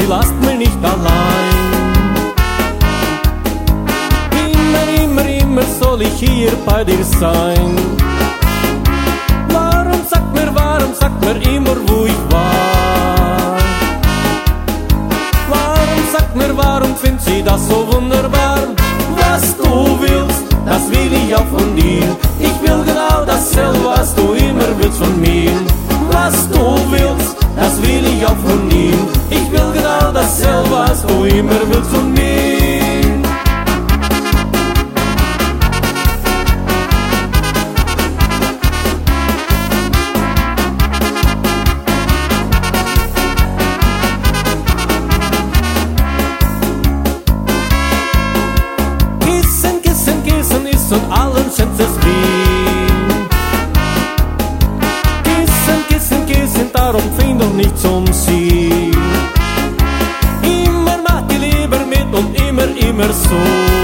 sie lasst mich nicht allein. Immer soll ich hier bei dir sein. Warum sagt mir immer, wo ich war? Warum findet sie das so wunderbar? Was du willst, das will ich auch von dir. Ich will genau dasselbe, was du immer willst von mir. Was du willst, das will ich auch von dir. Ich will genau dasselbe, was du immer willst von mir. Und allen schätzt es weh. Kissen, darum find doch nichts um sie. Immer macht die Liebe mit und immer so.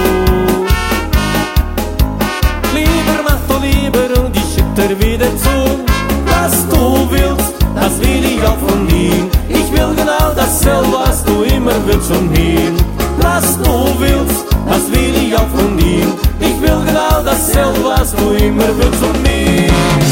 Lieber und ich schütter wieder zu. Was du willst, das will ich auch von dir. Ich will genau dasselbe, was du immer willst von mir. Was du willst, das will ich auch von dir. Ich will genau dasselbe, was du immer willst von mir.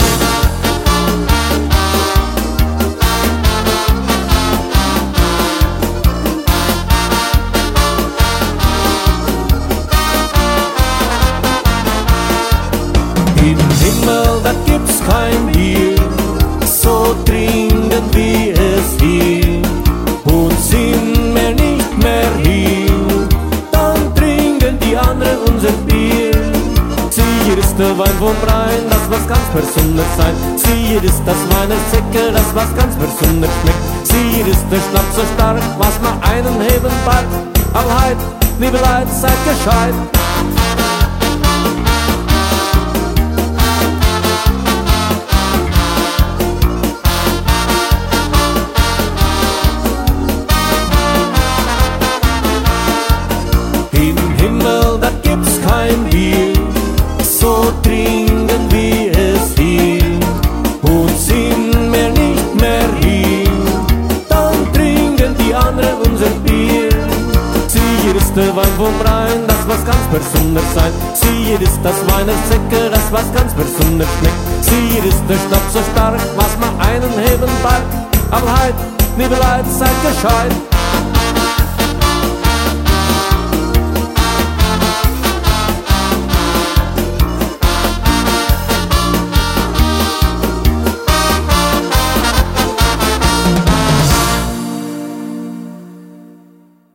Im Himmel, da gibt's kein Bier, so dringend wie es hier. Und sind wir nicht mehr hier, dann trinken die anderen unser Bier. Hier ist der Wein vom Rhein, das was ganz besonders sein. Hier ist das Wein der Säcke, das was ganz besonders schmeckt. Hier ist der Schnaps so stark, was man einen heben bald. Allheit, liebe Leute, seid gescheit. Im Himmel, da gibt's kein Bier, so dringend wie es hier. Und sind wir nicht mehr hier, dann trinken die anderen unser Bier. Hier ist der Wein vom Rhein, das was ganz besonders sein. Hier ist das Wein der Säcke, das was ganz besonders schmeckt. Hier ist der Schnaps so stark, was man einen heben bald. Aber halt, liebe Leute, seid gescheit.